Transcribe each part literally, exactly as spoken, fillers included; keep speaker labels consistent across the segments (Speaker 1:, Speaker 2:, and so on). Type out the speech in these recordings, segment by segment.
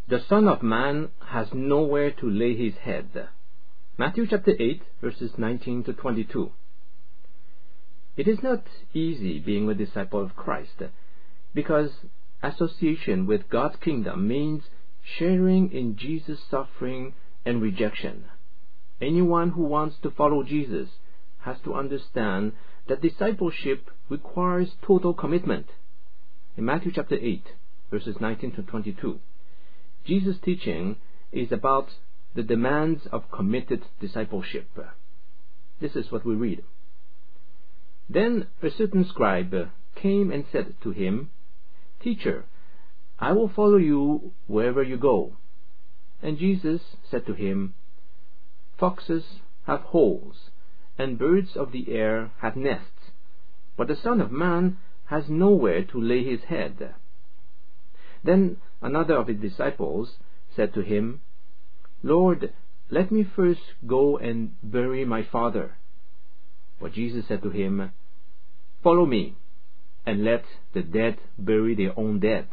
Speaker 1: The Son of Man has nowhere to lay his head. Matthew chapter eight, verses nineteen to twenty-two. It is not easy being a disciple of Christ, because association with God's kingdom means sharing in Jesus' suffering and rejection. Anyone who wants to follow Jesus has to understand that discipleship requires total commitment. In Matthew chapter eight, verses nineteen to twenty-two, Jesus' teaching is about the demands of committed discipleship. This is what we read. Then a certain scribe came and said to him, "Teacher, I will follow you wherever you go." And Jesus said to him, "Foxes have holes, and birds of the air have nests, but the Son of Man has nowhere to lay his head." Then another of his disciples said to him, "Lord, let me first go and bury my father." But Jesus said to him, "Follow me, and let the dead bury their own dead."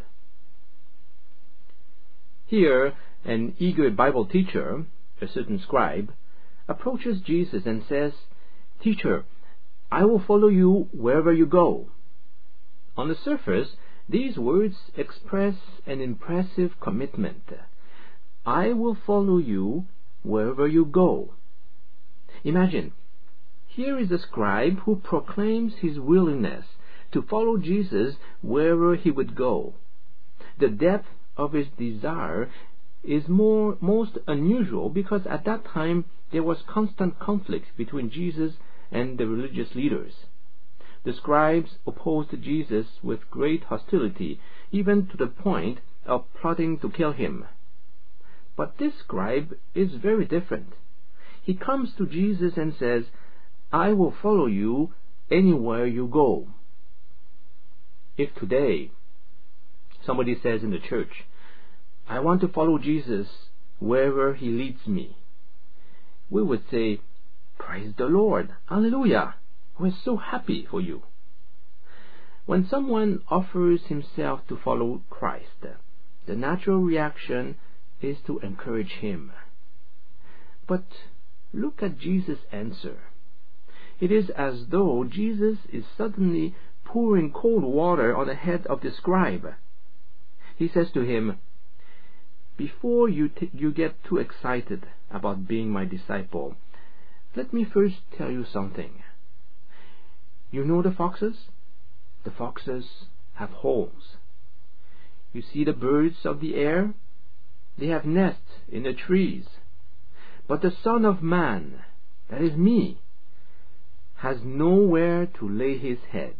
Speaker 1: Here, an eager Bible teacher, a certain scribe, approaches Jesus and says, "Teacher, I will follow you wherever you go." On the surface, these words express an impressive commitment. I will follow you wherever you go. Imagine, here is a scribe who proclaims his willingness to follow Jesus wherever he would go. The depth of his desire is more most unusual because at that time there was constant conflict between Jesus and the religious leaders. The scribes opposed Jesus with great hostility, even to the point of plotting to kill him. But this scribe is very different. He comes to Jesus and says, "I will follow you anywhere you go." If today somebody says in the church, "I want to follow Jesus wherever he leads me," we would say, "Praise the Lord, hallelujah, we're so happy for you." When someone offers himself to follow Christ, the natural reaction is to encourage him. But look at Jesus' answer. It is as though Jesus is suddenly pouring cold water on the head of the scribe. He says to him, "Before you, t- you get too excited about being my disciple, let me first tell you something. You know the foxes? The foxes have holes. You see the birds of the air? They have nests in the trees. But the Son of Man, that is me, has nowhere to lay his head."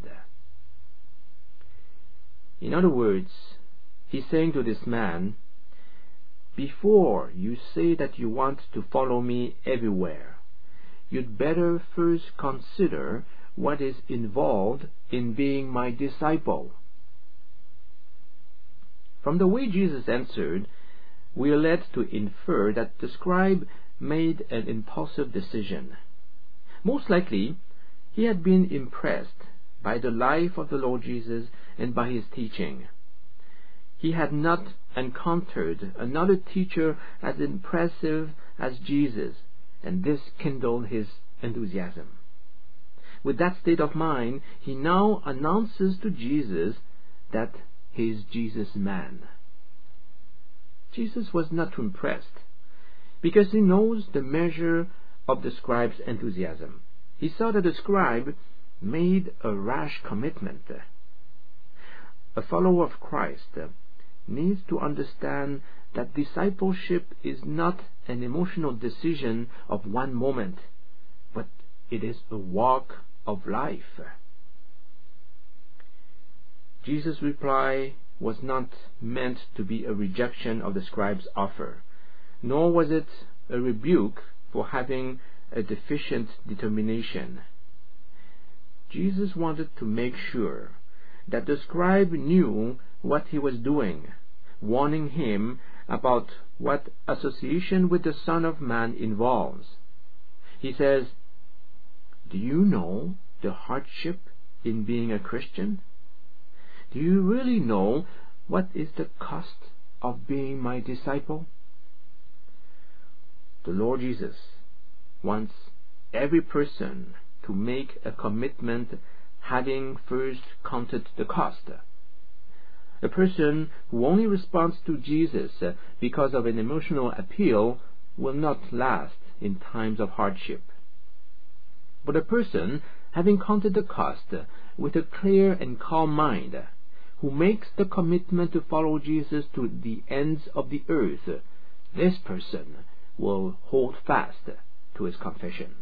Speaker 1: In other words, he's saying to this man, before you say that you want to follow me everywhere, you'd better first consider what is involved in being my disciple. From the way Jesus answered, we are led to infer that the scribe made an impulsive decision. Most likely, he had been impressed by the life of the Lord Jesus and by his teaching. He had not encountered another teacher as impressive as Jesus, and this kindled his enthusiasm. With that state of mind, he now announces to Jesus that he is Jesus' man. Jesus was not too impressed, because he knows the measure of the scribe's enthusiasm. He saw that the scribe made a rash commitment. A follower of Christ needs to understand that discipleship is not an emotional decision of one moment, but it is a walk of life. Jesus' reply was not meant to be a rejection of the scribe's offer, nor was it a rebuke for having a deficient determination. Jesus wanted to make sure that the scribe knew what he was doing, warning him about what association with the Son of Man involves. He says, "Do you know the hardship in being a Christian? Do you really know what is the cost of being my disciple? The Lord Jesus wants every person to make a commitment, having first counted the cost. A person who only responds to Jesus because of an emotional appeal will not last in times of hardship. But a person having counted the cost with a clear and calm mind, who makes the commitment to follow Jesus to the ends of the earth, this person will hold fast to his confession.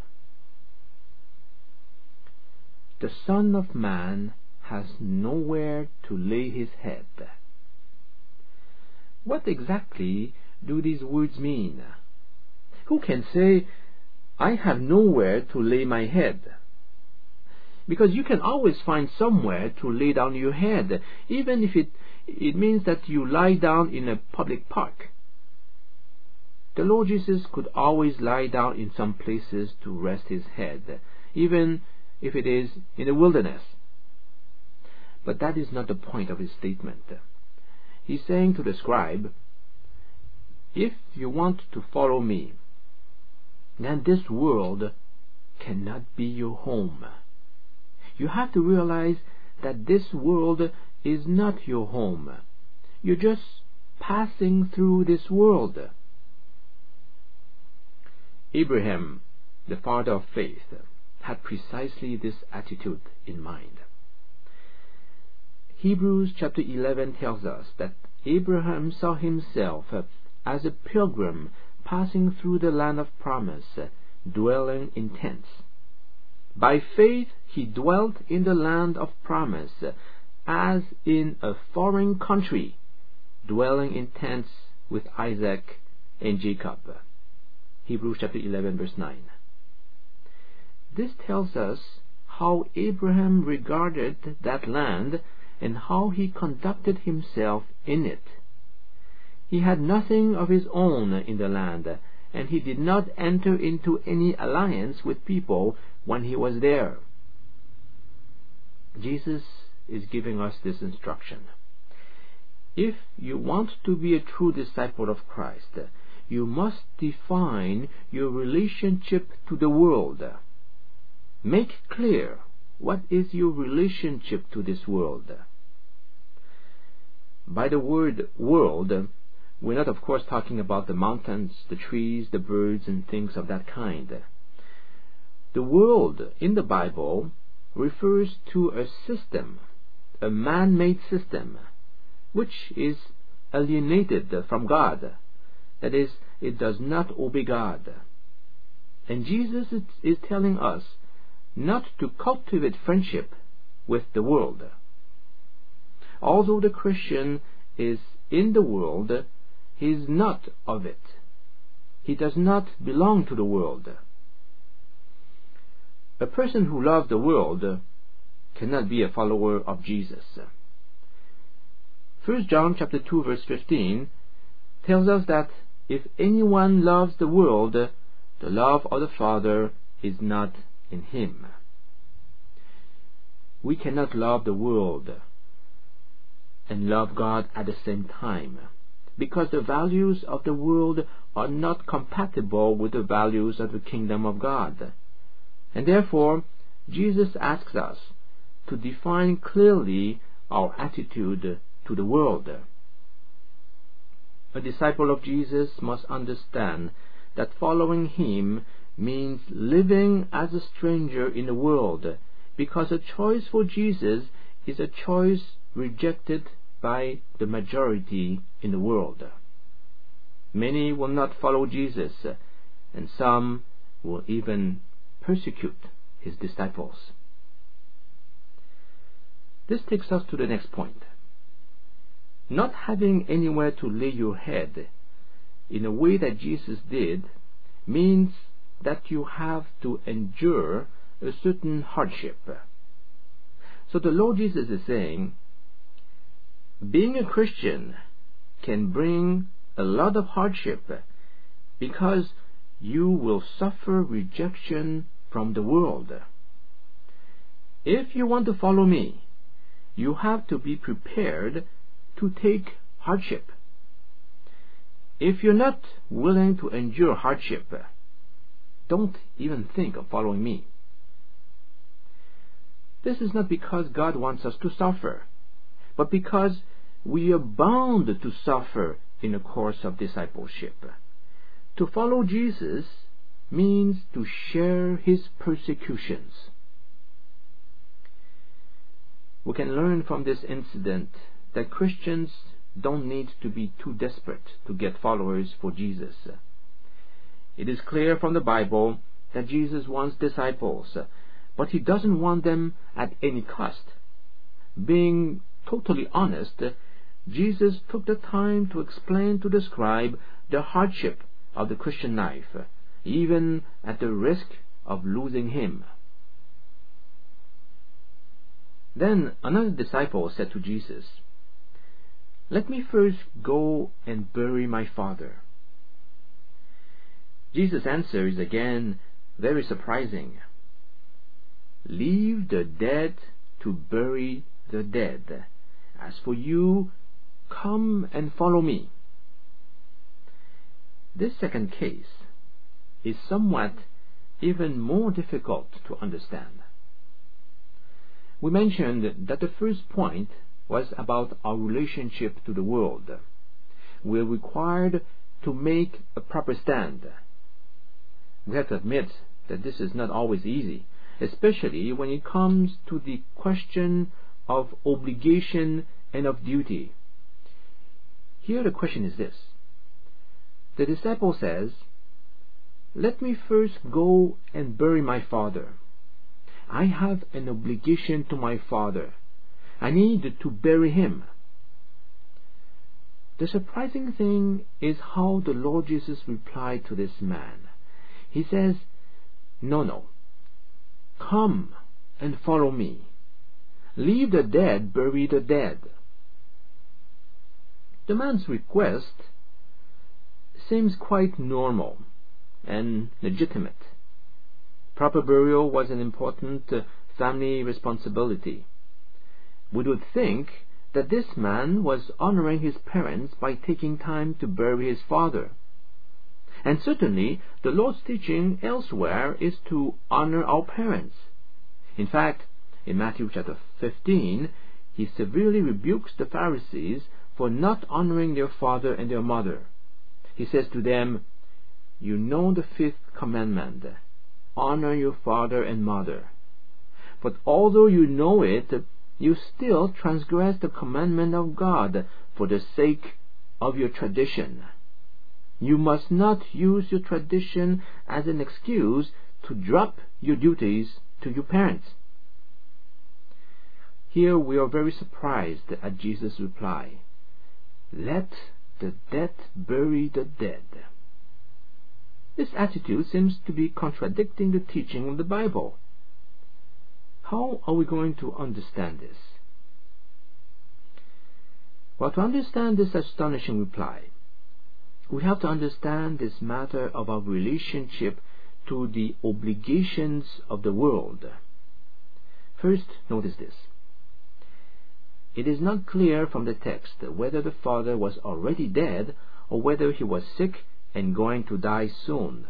Speaker 1: The Son of Man has nowhere to lay his head. What exactly do these words mean? Who can say, I have nowhere to lay my head? Because you can always find somewhere to lay down your head, even if it, it means that you lie down in a public park. The Lord Jesus could always lie down in some places to rest his head, even if it is in the wilderness. But that is not the point of his statement. He's saying to the scribe, if you want to follow me, then this world cannot be your home. You have to realize that this world is not your home. You're just passing through this world. Abraham, the father of faith, had precisely this attitude in mind. Hebrews chapter eleven tells us that Abraham saw himself as a pilgrim passing through the land of promise, dwelling in tents. By faith he dwelt in the land of promise, as in a foreign country, dwelling in tents with Isaac and Jacob. Hebrews chapter eleven verse nine. This tells us how Abraham regarded that land and how he conducted himself in it. He had nothing of his own in the land, and he did not enter into any alliance with people when he was there. Jesus is giving us this instruction. If you want to be a true disciple of Christ, you must define your relationship to the world. Make clear what is your relationship to this world. By the word world, we're not of course talking about the mountains, the trees, the birds, and things of that kind. The world in the Bible refers to a system, a man-made system, which is alienated from God. That is, it does not obey God. And Jesus is telling us not to cultivate friendship with the world. Although the Christian is in the world, he is not of it. He does not belong to the world. A person who loves the world cannot be a follower of Jesus. First John chapter two verse fifteen tells us that if anyone loves the world, the love of the Father is not in him. We cannot love the world and love God at the same time, because the values of the world are not compatible with the values of the kingdom of God. And therefore, Jesus asks us to define clearly our attitude to the world. A disciple of Jesus must understand that following him means living as a stranger in the world, because a choice for Jesus is a choice rejected by the majority in the world. Many will not follow Jesus, and some will even persecute his disciples. This takes us to the next point. Not having anywhere to lay your head in a way that Jesus did means that you have to endure a certain hardship. So the Lord Jesus is saying, being a Christian can bring a lot of hardship because you will suffer rejection from the world. If you want to follow me, you have to be prepared to take hardship. if you're not willing to endure hardship, don't even think of following me. This is not because God wants us to suffer, but because we are bound to suffer in the course of discipleship. To follow Jesus means to share his persecutions. We can learn from this incident that Christians don't need to be too desperate to get followers for Jesus. It is clear from the Bible that Jesus wants disciples, but he doesn't want them at any cost. Being totally honest, Jesus took the time to explain to the scribe the hardship of the Christian life, even at the risk of losing him. Then another disciple said to Jesus, "Let me first go and bury my father." Jesus' answer is again very surprising. "Leave the dead to bury the dead. As for you, come and follow me." This second case is somewhat even more difficult to understand. We mentioned that the first point was about our relationship to the world. We are required to make a proper stand. We have to admit that this is not always easy, especially when it comes to the question of obligation and of duty. Here the question is this. The disciple says, "Let me first go and bury my father. I have an obligation to my father. I need to bury him." The surprising thing is how the Lord Jesus replied to this man. He says, "No, no. Come and follow me. Leave the dead, bury the dead." The man's request seems quite normal and legitimate. Proper burial was an important uh, family responsibility. We would think that this man was honoring his parents by taking time to bury his father. And certainly the Lord's teaching elsewhere is to honor our parents. In fact, in Matthew chapter fifteen, he severely rebukes the Pharisees for not honoring their father and their mother. He says to them, "You know the fifth commandment, honor your father and mother. But although you know it, you still transgress the commandment of God for the sake of your tradition. You must not use your tradition as an excuse to drop your duties to your parents." Here we are very surprised at Jesus' reply. "Let the dead bury the dead." This attitude seems to be contradicting the teaching of the Bible. How are we going to understand this? Well, to understand this astonishing reply, we have to understand this matter of our relationship to the obligations of the world. First, notice this. It is not clear from the text whether the father was already dead or whether he was sick and going to die soon.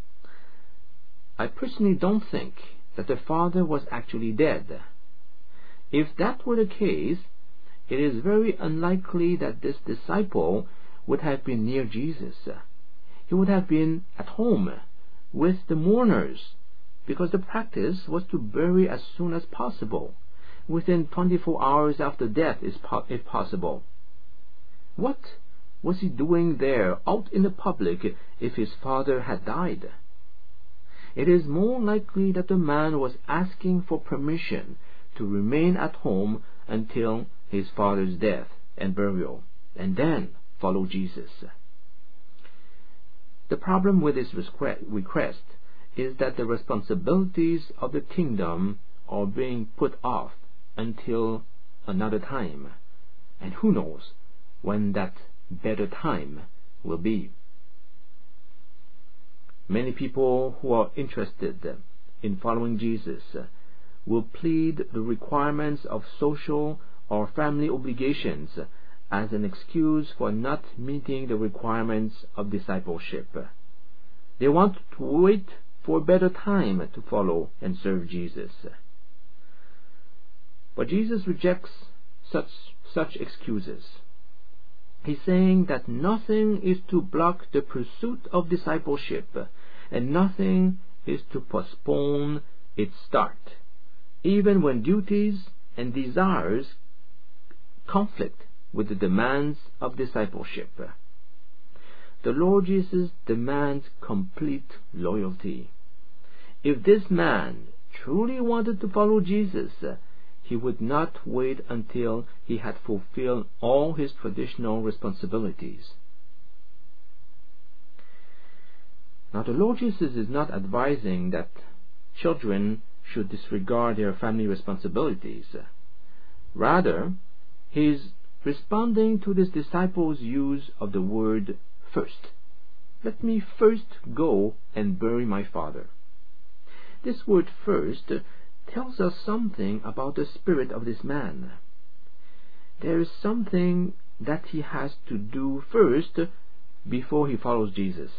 Speaker 1: I personally don't think that the father was actually dead. If that were the case, it is very unlikely that this disciple would have been near Jesus. He would have been at home with the mourners, because the practice was to bury as soon as possible, within twenty-four hours after death, if possible. What was he doing there out in the public if his father had died? It is more likely that the man was asking for permission to remain at home until his father's death and burial, and then follow Jesus. The problem with this request is that the responsibilities of the kingdom are being put off until another time, and who knows when that better time will be. Many people who are interested in following Jesus will plead the requirements of social or family obligations as an excuse for not meeting the requirements of discipleship. They want to wait for a better time to follow and serve Jesus. But Jesus rejects such, such excuses. He's saying that nothing is to block the pursuit of discipleship, and nothing is to postpone its start, even when duties and desires conflict with the demands of discipleship. The Lord Jesus demands complete loyalty. If this man truly wanted to follow Jesus, he would not wait until he had fulfilled all his traditional responsibilities. Now, the Lord Jesus is not advising that children should disregard their family responsibilities. Rather, he is responding to his disciples' use of the word first. Let me first go and bury my father. This word first tells us something about the spirit of this man. There is something that he has to do first before he follows Jesus.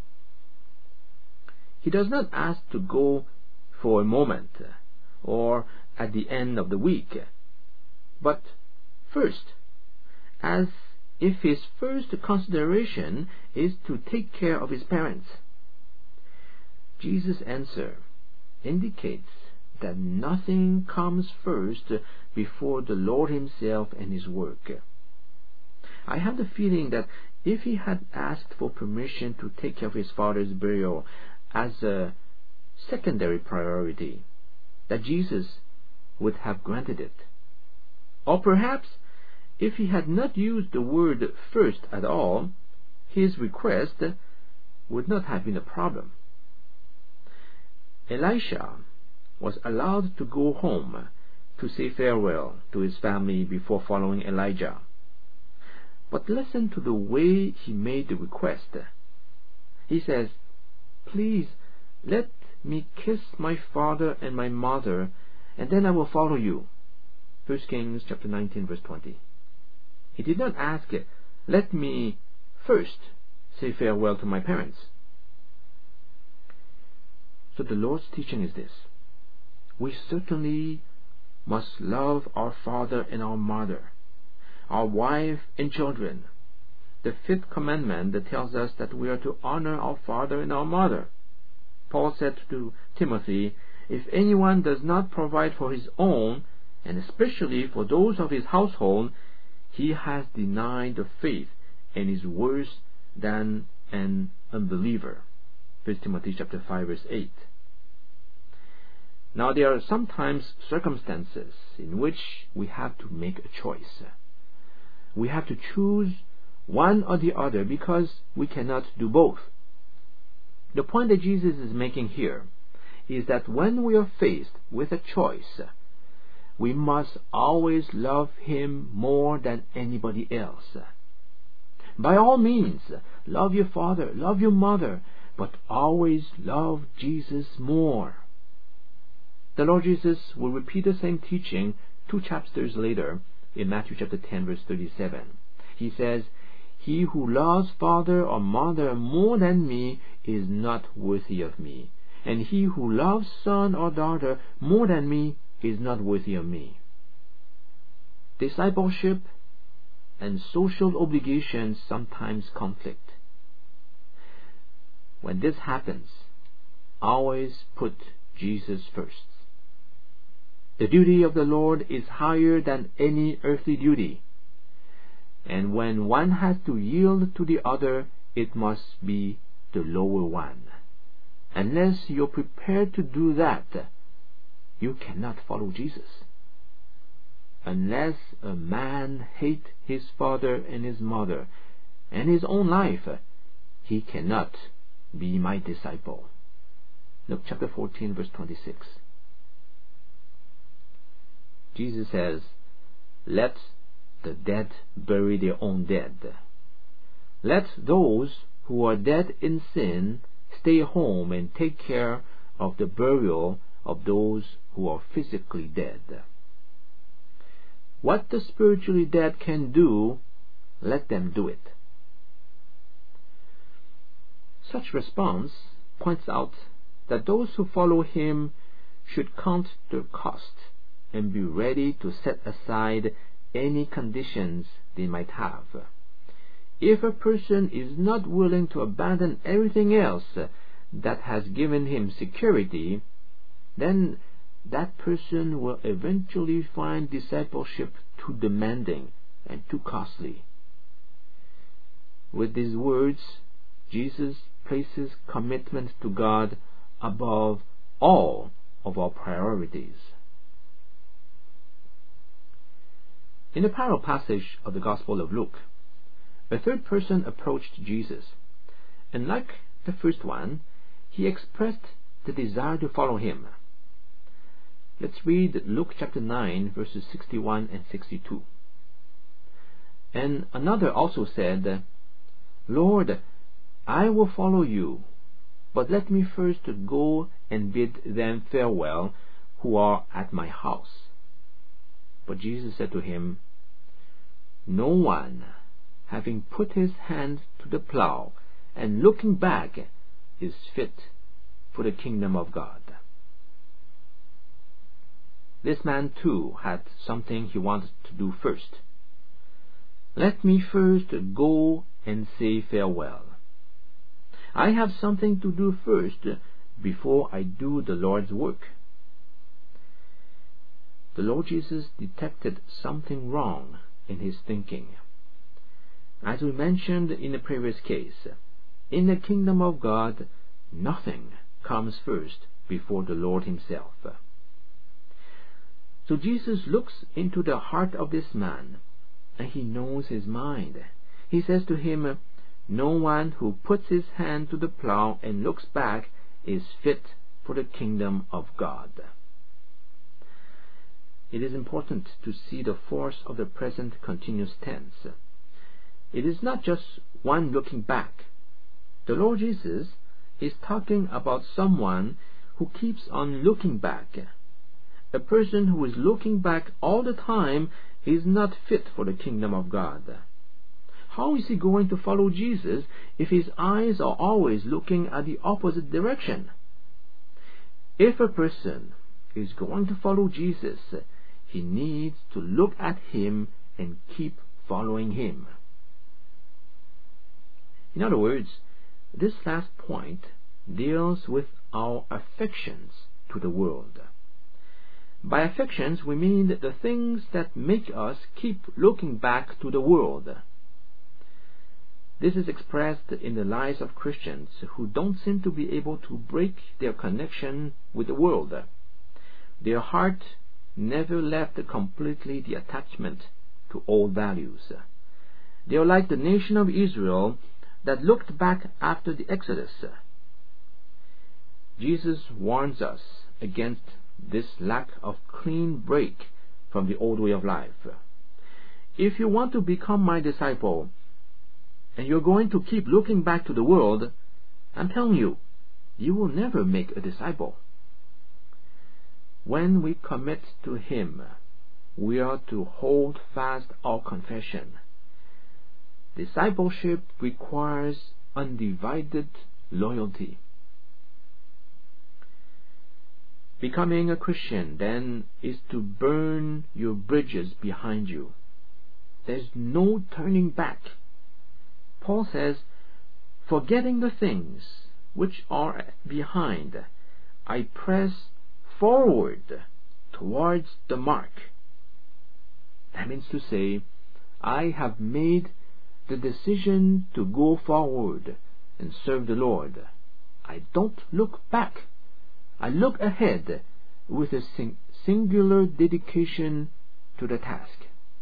Speaker 1: He does not ask to go for a moment or at the end of the week, but first, as if his first consideration is to take care of his parents. Jesus' answer indicates that nothing comes first before the Lord himself and his work. I have the feeling that if he had asked for permission to take care of his father's burial as a secondary priority, that Jesus would have granted it. Or perhaps, if he had not used the word first at all, his request would not have been a problem. Elisha was allowed to go home to say farewell to his family before following Elijah. But listen to the way he made the request. He says, "Please, let me kiss my father and my mother, and then I will follow you." First Kings chapter nineteen, verse twenty. He did not ask, "Let me first say farewell to my parents." So the Lord's teaching is this: we certainly must love our father and our mother, our wife and children. The fifth commandment that tells us that we are to honor our father and our mother. Paul said to Timothy, "If anyone does not provide for his own, and especially for those of his household, he has denied the faith and is worse than an unbeliever." First Timothy chapter five, verse eight. Now, there are sometimes circumstances in which we have to make a choice. We have to choose one or the other because we cannot do both. The point that Jesus is making here is that when we are faced with a choice, we must always love him more than anybody else. By all means, love your father, love your mother, but always love Jesus more. The Lord Jesus will repeat the same teaching two chapters later in Matthew chapter ten, verse thirty-seven. He says, "He who loves father or mother more than me is not worthy of me, and he who loves son or daughter more than me is not worthy of me." Discipleship and social obligations sometimes conflict. When this happens, always put Jesus first. The duty of the Lord is higher than any earthly duty, and when one has to yield to the other, it must be the lower one. Unless you're prepared to do that, you cannot follow Jesus. Unless a man hate his father and his mother and his own life, he cannot be my disciple. Luke chapter fourteen, verse twenty-six. Jesus says, "Let the dead bury their own dead. Let those who are dead in sin stay home and take care of the burial of those who are physically dead." What the spiritually dead can do let them do it. Such response points out that those who follow him should count the cost and be ready to set aside any conditions they might have. If a person is not willing to abandon everything else that has given him security, then that person will eventually find discipleship too demanding and too costly. With these words, Jesus places commitment to God above all of our priorities. In the parallel passage of the Gospel of Luke, a third person approached Jesus, and like the first one, he expressed the desire to follow him. Let's read Luke chapter nine, verses sixty-one and sixty-two. And another also said, Lord, I will follow you, but let me first go and bid them farewell who are at my house. But Jesus said to him, No one, having put his hand to the plow and looking back, is fit for the kingdom of God. This man too had something he wanted to do first. Let me first go and say farewell. I have something to do first before I do the Lord's work. The Lord Jesus detected something wrong in his thinking. As we mentioned in the previous case, in the kingdom of God, nothing comes first before the Lord himself. So Jesus looks into the heart of this man, and he knows his mind. He says to him, No one who puts his hand to the plow and looks back is fit for the kingdom of God. It is important to see the force of the present continuous tense. It is not just one looking back. The Lord Jesus is talking about someone who keeps on looking back. A person who is looking back all the time is not fit for the kingdom of God. How is he going to follow Jesus if his eyes are always looking at the opposite direction? If a person is going to follow Jesus, he needs to look at him and keep following him. In other words, this last point deals with our affections to the world. By affections, we mean the things that make us keep looking back to the world. This is expressed in the lives of Christians who don't seem to be able to break their connection with the world. Their heart never left completely the attachment to old values. They are like the nation of Israel that looked back after the Exodus. Jesus warns us against this lack of clean break from the old way of life. If you want to become my disciple, and you're going to keep looking back to the world, I'm telling you, you will never make a disciple. When we commit to him, we are to hold fast our confession. Discipleship requires undivided loyalty. Becoming a Christian, then, is to burn your bridges behind you. There's no turning back. Paul says, Forgetting the things which are behind, I press forward towards the mark. That means to say, I have made the decision to go forward and serve the Lord. I don't look back. I look ahead with a sing- singular dedication to the task.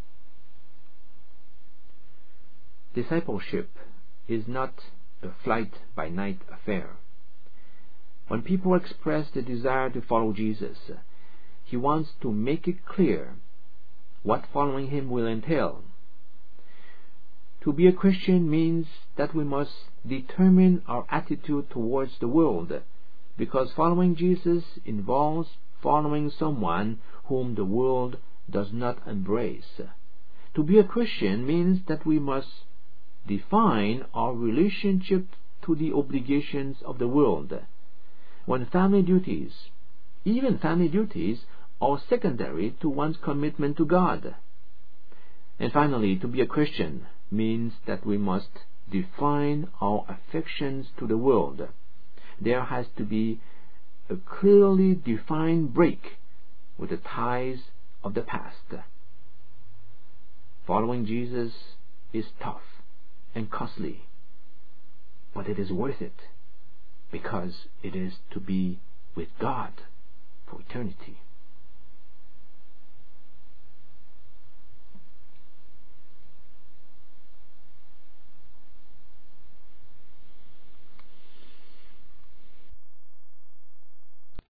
Speaker 1: Discipleship is not a flight-by-night affair. When people express the desire to follow Jesus, he wants to make it clear what following him will entail. To be a Christian means that we must determine our attitude towards the world, because following Jesus involves following someone whom the world does not embrace. To be a Christian means that we must define our relationship to the obligations of the world, when family duties, even family duties, are secondary to one's commitment to God. And finally, to be a Christian means that we must define our affections to the world. There has to be a clearly defined break with the ties of the past. Following Jesus is tough and costly, but it is worth it, because it is to be with God for eternity.